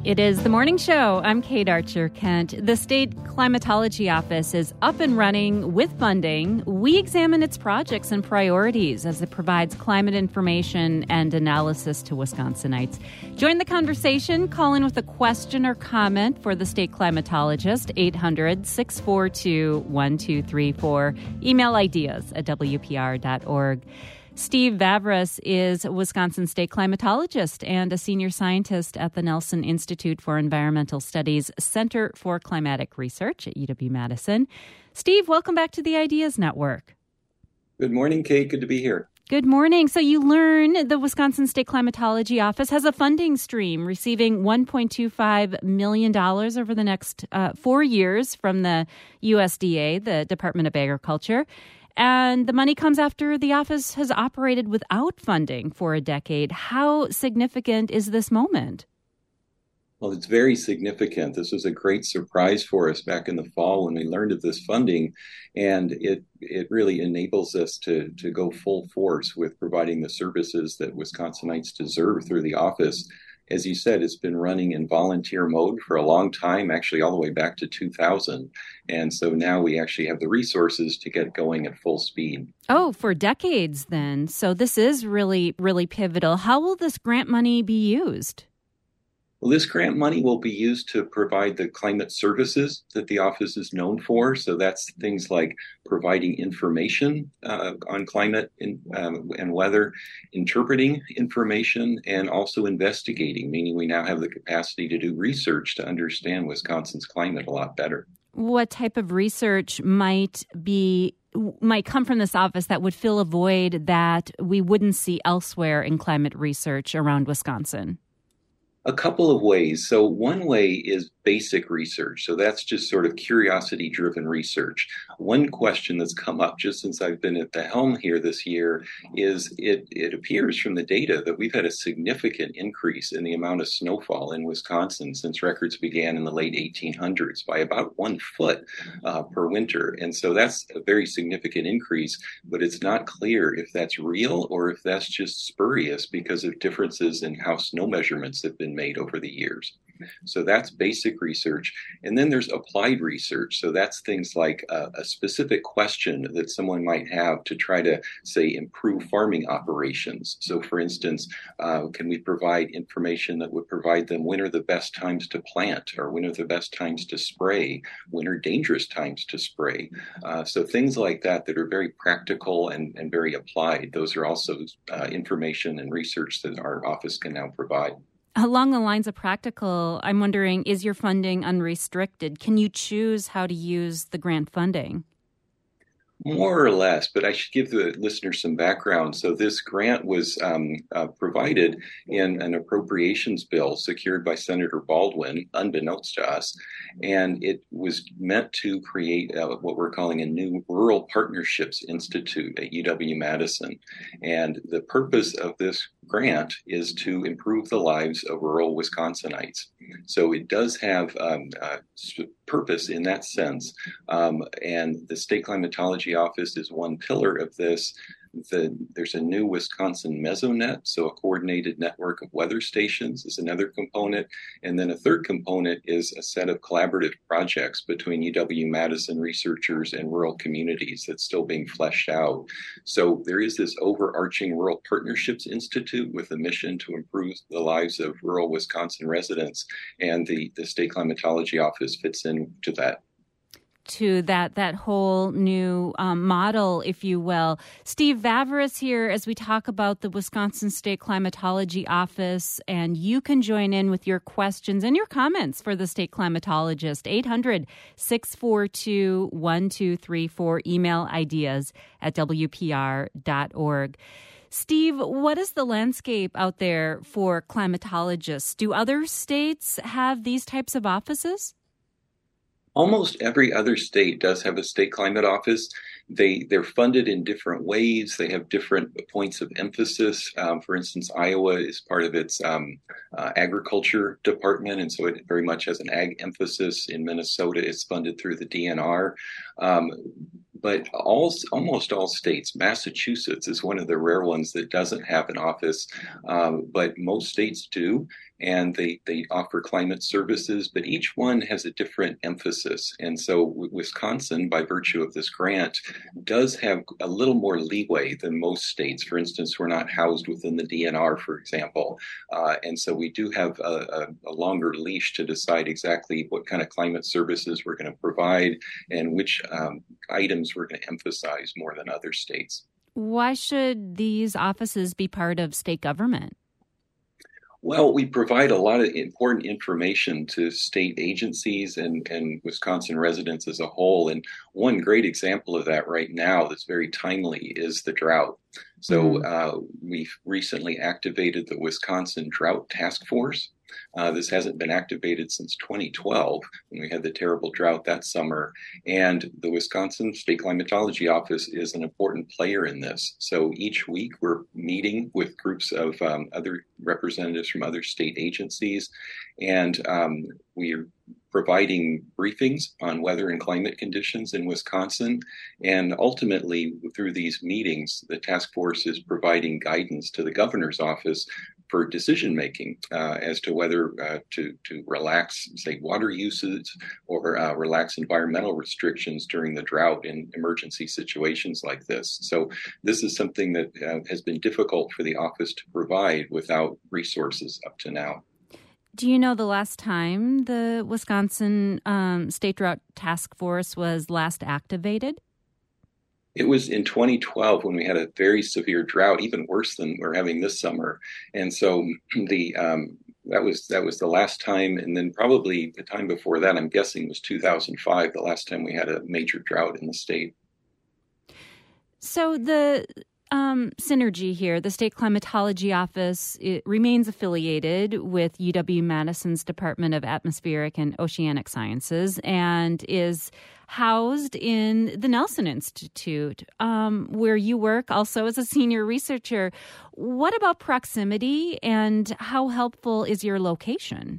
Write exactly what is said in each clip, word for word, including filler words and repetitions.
It is the morning show. I'm Kate Archer-Kent. The State Climatology Office is up and running with funding. We examine its projects and priorities as it provides climate information and analysis to Wisconsinites. Join the conversation. Call in with a question or comment for the state climatologist, eight hundred, six four two, one two three four. Email ideas at W P R dot org. Steve Vavras is a Wisconsin state climatologist and a senior scientist at the Nelson Institute for Environmental Studies Center for Climatic Research at U W-Madison. Steve, welcome back to the Ideas Network. Good morning, Kate. Good to be here. Good morning. So you learn the Wisconsin State Climatology Office has a funding stream receiving one point two five million dollars over the next uh, four years from the U S D A, the Department of Agriculture. And the money comes after the office has operated without funding for a decade. How significant is this moment? Well, it's very significant. This was a great surprise for us back in the fall when we learned of this funding, and it it really enables us to, to go full force with providing the services that Wisconsinites deserve through the office. As you said, it's been running in volunteer mode for a long time, actually all the way back to two thousand. And so now we actually have the resources to get going at full speed. Oh, for decades then. So this is really, really pivotal. How will this grant money be used? Well, this grant money will be used to provide the climate services that the office is known for. So that's things like providing information uh, on climate in, um, and weather, interpreting information, and also investigating, meaning we now have the capacity to do research to understand Wisconsin's climate a lot better. What type of research might be might come from this office that would fill a void that we wouldn't see elsewhere in climate research around Wisconsin? A couple of ways. So one way is basic research. So that's just sort of curiosity-driven research. One question that's come up just since I've been at the helm here this year is it, it appears from the data that we've had a significant increase in the amount of snowfall in Wisconsin since records began in the late eighteen hundreds by about one foot uh, per winter. And so that's a very significant increase, but it's not clear if that's real or if that's just spurious because of differences in how snow measurements have been made over the years. So that's basic research. And then there's applied research. So that's things like a, a specific question that someone might have to try to, say, improve farming operations. So for instance, uh, can we provide information that would provide them when are the best times to plant, or when are the best times to spray, when are dangerous times to spray? Uh, so things like that that are very practical and, and very applied. Those are also uh, information and research that our office can now provide. Along the lines of practical, I'm wondering, is your funding unrestricted? Can you choose how to use the grant funding? More or less, but I should give the listeners some background. So this grant was um, uh, provided in an appropriations bill secured by Senator Baldwin, unbeknownst to us, and it was meant to create uh, what we're calling a new Rural Partnerships Institute at U W-Madison. And the purpose of this grant is to improve the lives of rural Wisconsinites. So it does have um, a purpose in that sense. Um, and the State Climatology Office is one pillar of this. The, there's a new Wisconsin Mesonet, so a coordinated network of weather stations is another component. And then a third component is a set of collaborative projects between U W-Madison researchers and rural communities that's still being fleshed out. So there is this overarching Rural Partnerships Institute with a mission to improve the lives of rural Wisconsin residents, and the, the State Climatology Office fits into that. To that that whole new um, model, if you will. Steve Vavras here as we talk about the Wisconsin State Climatology Office, and you can join in with your questions and your comments for the state climatologist. eight hundred, six four two, one two three four. Email ideas at W P R dot org. Steve, what is the landscape out there for climatologists? Do other states have these types of offices? Almost every other state does have a state climate office. they they're funded in different ways. They have different points of emphasis. Um, for instance, Iowa is part of its um, uh, agriculture department, and so it very much has an ag emphasis. In Minnesota, it's funded through the D N R. Um, But all, almost all states, Massachusetts is one of the rare ones that doesn't have an office, um, but most states do, and they, they offer climate services, but each one has a different emphasis. And so Wisconsin, by virtue of this grant, does have a little more leeway than most states. For instance, we're not housed within the D N R, for example, uh, and so we do have a, a, a longer leash to decide exactly what kind of climate services we're going to provide and which um, items we're going to emphasize more than other states. Why should these offices be part of state government? Well, we provide a lot of important information to state agencies and, and Wisconsin residents as a whole. And one great example of that right now that's very timely is the drought. So uh, we've recently activated the Wisconsin Drought Task Force. Uh, this hasn't been activated since twenty twelve, when we had the terrible drought that summer. And the Wisconsin State Climatology Office is an important player in this. So each week we're meeting with groups of um, other representatives from other state agencies, and um, we're providing briefings on weather and climate conditions in Wisconsin. And ultimately, through these meetings, the task force is providing guidance to the governor's office for decision making uh, as to whether uh, to, to relax, say, water usage or uh, relax environmental restrictions during the drought in emergency situations like this. So this is something that uh, has been difficult for the office to provide without resources up to now. Do you know the last time the Wisconsin um, State Drought Task Force was last activated? It was in twenty twelve when we had a very severe drought, even worse than we're having this summer. And so the um, that was that was the last time. And then probably the time before that, I'm guessing, was two thousand five, the last time we had a major drought in the state. So the Um, synergy here, the State Climatology Office, it remains affiliated with U W-Madison's Department of Atmospheric and Oceanic Sciences and is housed in the Nelson Institute, um, where you work also as a senior researcher. What about proximity, and how helpful is your location?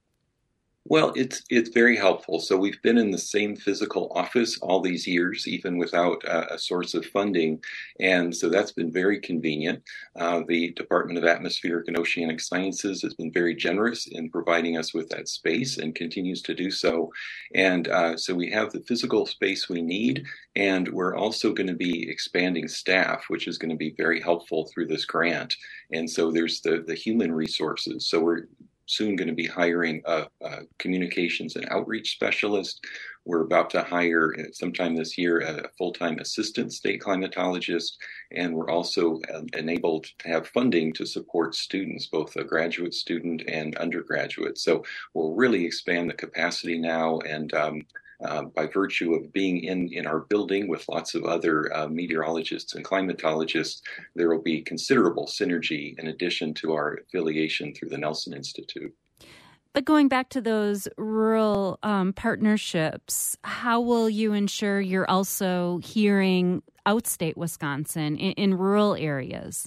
Well, it's it's very helpful. So we've been in the same physical office all these years, even without uh, a source of funding. And so that's been very convenient. Uh, the Department of Atmospheric and Oceanic Sciences has been very generous in providing us with that space and continues to do so. And uh, so we have the physical space we need, and we're also going to be expanding staff, which is going to be very helpful through this grant. And so there's the, the human resources. So we're soon going to be hiring a, a communications and outreach specialist. We're about to hire sometime this year a full-time assistant state climatologist, and we're also enabled to have funding to support students, both a graduate student and undergraduate. So we'll really expand the capacity now, and um, Uh, by virtue of being in, in our building with lots of other uh, meteorologists and climatologists, there will be considerable synergy in addition to our affiliation through the Nelson Institute. But going back to those rural um, partnerships, how will you ensure you're also hearing outstate Wisconsin in, in rural areas?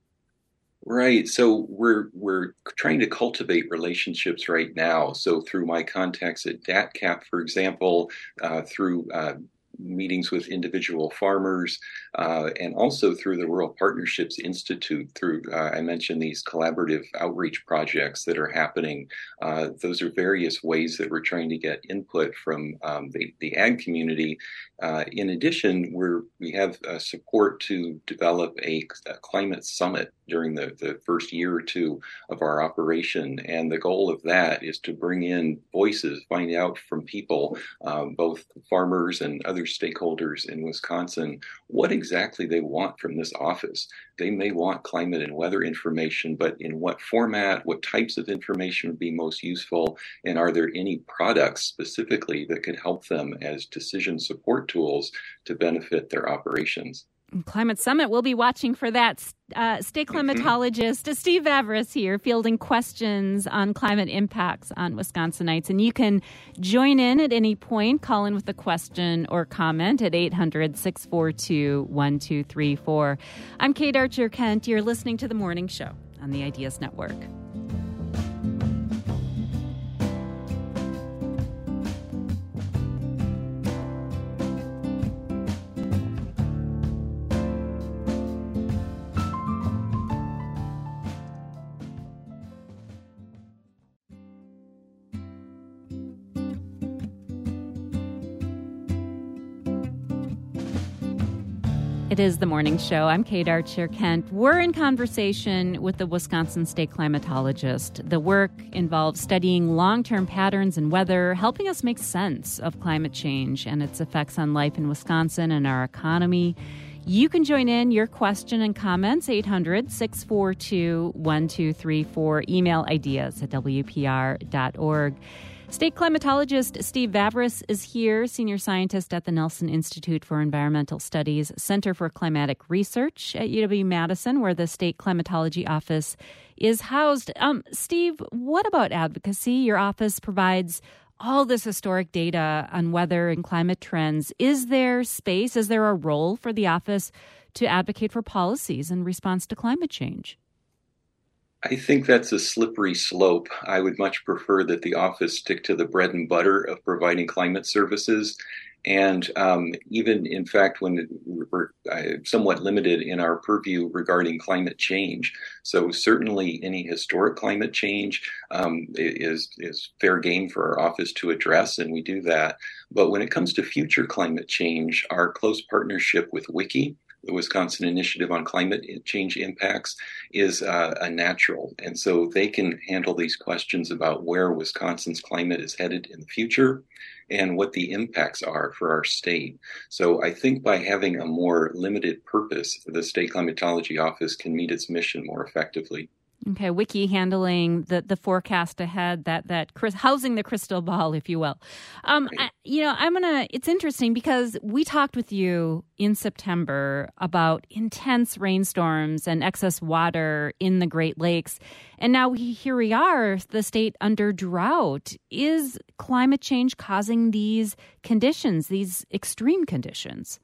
Right. So we're we're trying to cultivate relationships right now. So through my contacts at D A T C A P, for example, uh, through uh, meetings with individual farmers, uh, and also through the Rural Partnerships Institute, through, uh, I mentioned these collaborative outreach projects that are happening. Uh, those are various ways that we're trying to get input from um, the, the ag community. Uh, in addition, we're, we have uh, support to develop a, a climate summit during the, the first year or two of our operation. And the goal of that is to bring in voices, find out from people, um, both farmers and other stakeholders in Wisconsin, what exactly they want from this office. They may want climate and weather information, but in what format, what types of information would be most useful, and are there any products specifically that could help them as decision support tools to benefit their operations? Climate Summit, we'll be watching for that. Uh, state climatologist mm-hmm. Steve Vavras here, fielding questions on climate impacts on Wisconsinites. And you can join in at any point. Call in with a question or comment at eight hundred, six four two, one two three four. I'm Kate Archer Kent. You're listening to The Morning Show on the Ideas Network. It is The Morning Show. I'm Kate Archer Kent. We're in conversation with the Wisconsin state climatologist. The work involves studying long-term patterns in weather, helping us make sense of climate change and its effects on life in Wisconsin and our economy. You can join in your question and comments, eight hundred, six four two, one two three four. Email ideas at w p r dot org. State climatologist Steve Vavras is here, senior scientist at the Nelson Institute for Environmental Studies, Center for Climatic Research at U W-Madison, where the state climatology office is housed. Um, Steve, what about advocacy? Your office provides all this historic data on weather and climate trends. Is there space, is there a role for the office to advocate for policies in response to climate change? I think that's a slippery slope. I would much prefer that the office stick to the bread and butter of providing climate services. And um, even, in fact, when we're uh, somewhat limited in our purview regarding climate change. So certainly any historic climate change um, is, is fair game for our office to address, and we do that. But when it comes to future climate change, our close partnership with WICI, the Wisconsin Initiative on Climate Change Impacts, is uh, a natural. And so they can handle these questions about where Wisconsin's climate is headed in the future and what the impacts are for our state. So I think by having a more limited purpose, the State Climatology Office can meet its mission more effectively. Okay, WICI handling the, the forecast ahead, that that housing the crystal ball, if you will. Um, I, you know, I'm gonna. It's interesting because we talked with you in September about intense rainstorms and excess water in the Great Lakes, and now we, here we are, the state under drought. Is climate change causing these conditions, these extreme conditions?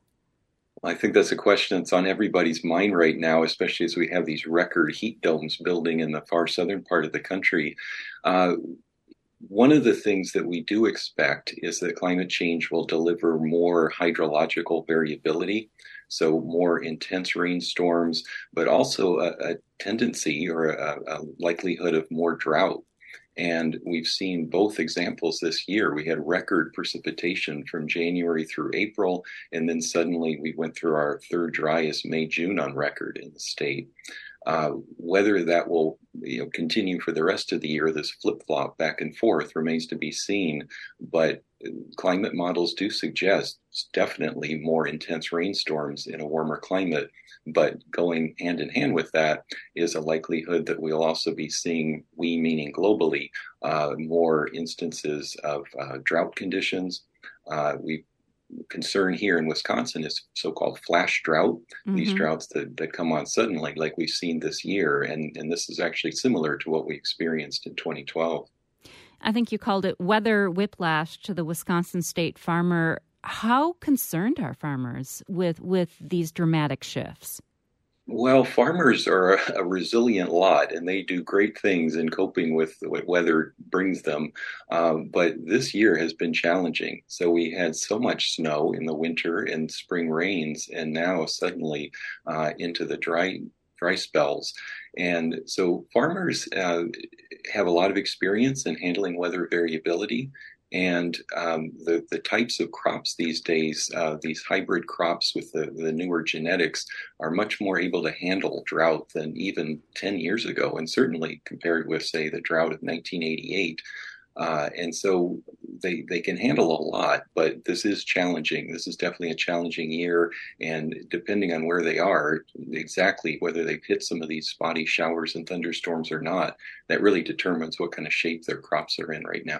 I think that's a question that's on everybody's mind right now, especially as we have these record heat domes building in the far southern part of the country. Uh, one of the things that we do expect is that climate change will deliver more hydrological variability, so more intense rainstorms, but also a, a tendency or a, a likelihood of more drought. And we've seen both examples this year. We had record precipitation from January through April, and then suddenly we went through our third driest May, June on record in the state. Uh, whether that will you know, continue for the rest of the year, this flip-flop back and forth, remains to be seen. But climate models do suggest definitely more intense rainstorms in a warmer climate. But going hand in hand with that is a likelihood that we'll also be seeing, we meaning globally, uh, more instances of uh, drought conditions. Uh, we concern here in Wisconsin is so-called flash drought, mm-hmm. these droughts that, that come on suddenly like we've seen this year. And, and this is actually similar to what we experienced in twenty twelve. I think you called it weather whiplash to the Wisconsin state farmer. How concerned are farmers with, with these dramatic shifts? Well, farmers are a resilient lot, and they do great things in coping with what weather brings them. Um, but this year has been challenging. So we had so much snow in the winter and spring rains, and now suddenly uh, into the dry dry spells. And so farmers uh, have a lot of experience in handling weather variability. And um, the, the types of crops these days, uh, these hybrid crops with the, the newer genetics, are much more able to handle drought than even ten years ago, and certainly compared with, say, the drought of nineteen eighty-eight. Uh, and so they they can handle a lot, but this is challenging. This is definitely a challenging year, and depending on where they are, exactly whether they've hit some of these spotty showers and thunderstorms or not, that really determines what kind of shape their crops are in right now.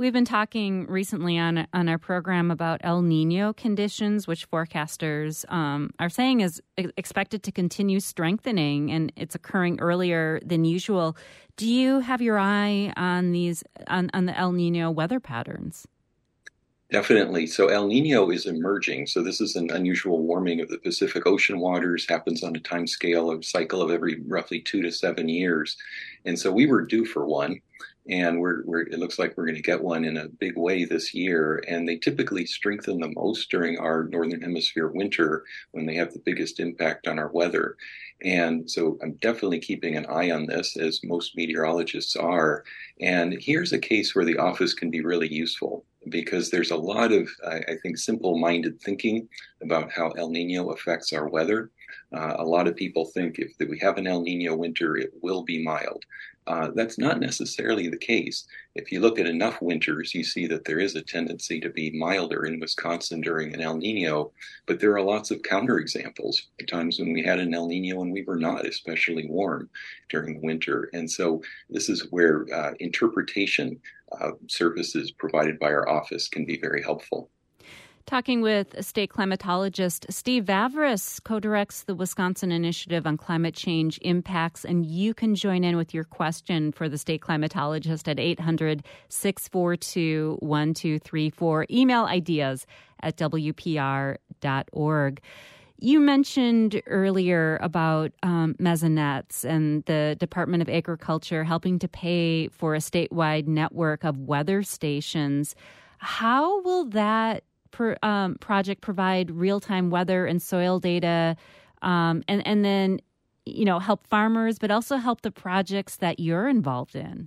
We've been talking recently on on our program about El Nino conditions, which forecasters um, are saying is expected to continue strengthening, and it's occurring earlier than usual. Do you have your eye on these on, on the El Nino weather patterns? Definitely. So El Nino is emerging. So this is an unusual warming of the Pacific Ocean waters, happens on a time scale of cycle of every roughly two to seven years. And so we were due for one. And we're, we're it looks like we're going to get one in a big way this year. And they typically strengthen the most during our Northern Hemisphere winter when they have the biggest impact on our weather. And so I'm definitely keeping an eye on this, as most meteorologists are. And here's a case where the office can be really useful, because there's a lot of, I think, simple-minded thinking about how El Nino affects our weather. Uh, a lot of people think if we have an El Nino winter, it will be mild. Uh, that's not necessarily the case. If you look at enough winters, you see that there is a tendency to be milder in Wisconsin during an El Nino, but there are lots of counterexamples, times when we had an El Nino and we were not especially warm during the winter. And so this is where uh, interpretation uh, services provided by our office can be very helpful. Talking with state climatologist Steve Vavris, co-directs the Wisconsin Initiative on Climate Change Impacts, and you can join in with your question for the state climatologist at eight hundred, six four two, one two three four. Email ideas at w p r dot org. You mentioned earlier about um, mesonettes and the Department of Agriculture helping to pay for a statewide network of weather stations. How will that Per, um, project provide real-time weather and soil data, um, and and then, you know, help farmers, but also help the projects that you're involved in?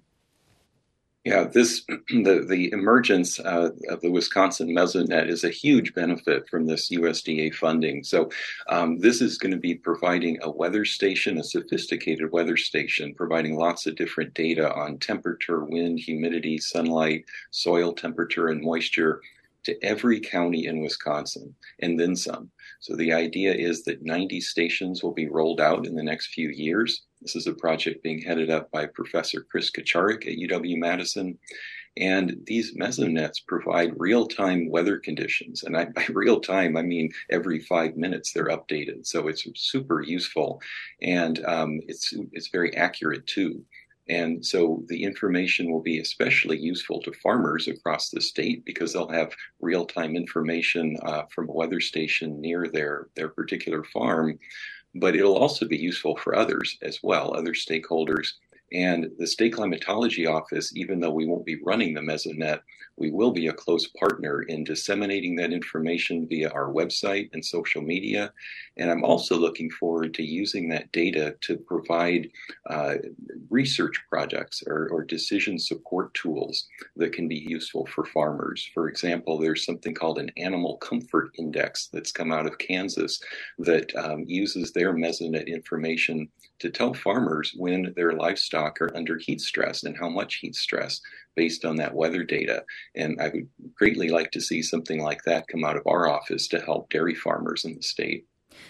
Yeah, this the the emergence uh, of the Wisconsin Mesonet is a huge benefit from this U S D A funding. So um, this is going to be providing a weather station, a sophisticated weather station, providing lots of different data on temperature, wind, humidity, sunlight, soil temperature, and moisture to every county in Wisconsin, and then some. So the idea is that ninety stations will be rolled out in the next few years. This is a project being headed up by Professor Chris Kacharik at U W-Madison. And these mesonets provide real-time weather conditions. And I, by real-time, I mean every five minutes they're updated. So it's super useful. And um, it's it's very accurate, too. And so the information will be especially useful to farmers across the state, because they'll have real-time information uh, from a weather station near their, their particular farm. But it'll also be useful for others as well, other stakeholders. And the State Climatology Office, even though we won't be running the Mesonet, we will be a close partner in disseminating that information via our website and social media. And I'm also looking forward to using that data to provide uh, research projects or, or decision support tools that can be useful for farmers. For example, there's something called an Animal Comfort Index that's come out of Kansas that um, uses their Mesonet information to tell farmers when their livestock are under heat stress and how much heat stress based on that weather data. And I would greatly like to see something like that come out of our office to help dairy farmers in the state.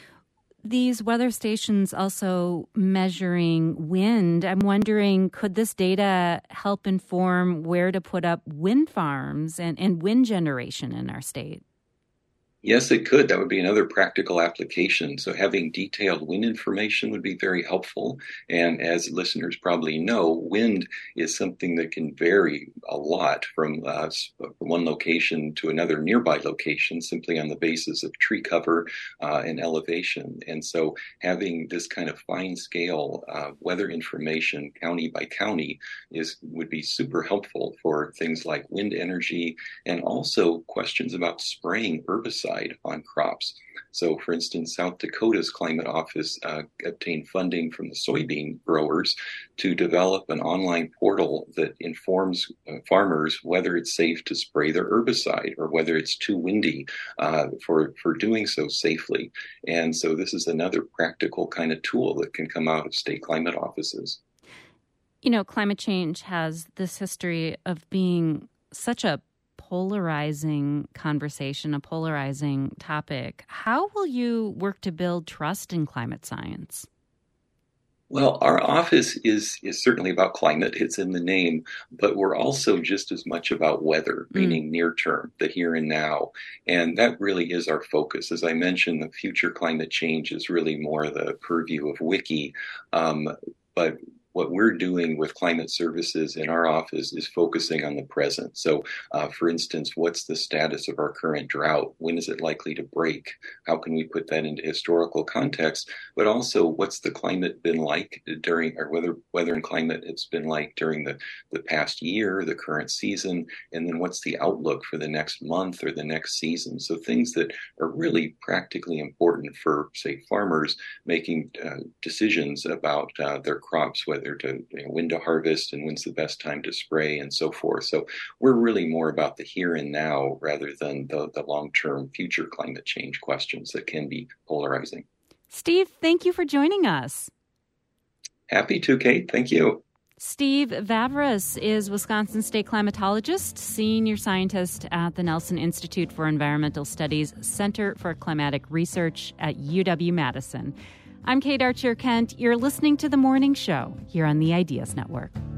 These weather stations also measuring wind. I'm wondering, could this data help inform where to put up wind farms and, and wind generation in our state? Yes, it could. That would be another practical application. So having detailed wind information would be very helpful. And as listeners probably know, wind is something that can vary a lot from, uh, from one location to another nearby location, simply on the basis of tree cover uh, and elevation. And so having this kind of fine scale uh, weather information county by county is would be super helpful for things like wind energy, and also questions about spraying herbicides on crops. So, for instance, South Dakota's climate office uh, obtained funding from the soybean growers to develop an online portal that informs uh, farmers whether it's safe to spray their herbicide or whether it's too windy uh, for, for doing so safely. And so this is another practical kind of tool that can come out of state climate offices. You know, climate change has this history of being such a polarizing conversation, a polarizing topic. How will you work to build trust in climate science? Well, our office is is certainly about climate. It's in the name, but we're also just as much about weather, Mm. meaning near term, the here and now. And that really is our focus. As I mentioned, the future climate change is really more the purview of Wiki. Um, but what we're doing with climate services in our office is focusing on the present. So, uh, for instance, what's the status of our current drought? When is it likely to break? How can we put that into historical context? But also, what's the climate been like during, or weather, weather and climate it's been like during the, the past year, the current season, and then what's the outlook for the next month or the next season? So things that are really practically important for, say, farmers making uh, decisions about uh, their crops, whether to you know, when to harvest and when's the best time to spray and so forth. So we're really more about the here and now rather than the, the long-term future climate change questions that can be polarizing. Steve, thank you for joining us. Happy to, Kate. Thank you. Steve Vavras is Wisconsin state climatologist, senior scientist at the Nelson Institute for Environmental Studies Center for Climatic Research at U W-Madison. I'm Kate Archer Kent. You're listening to The Morning Show here on the Ideas Network.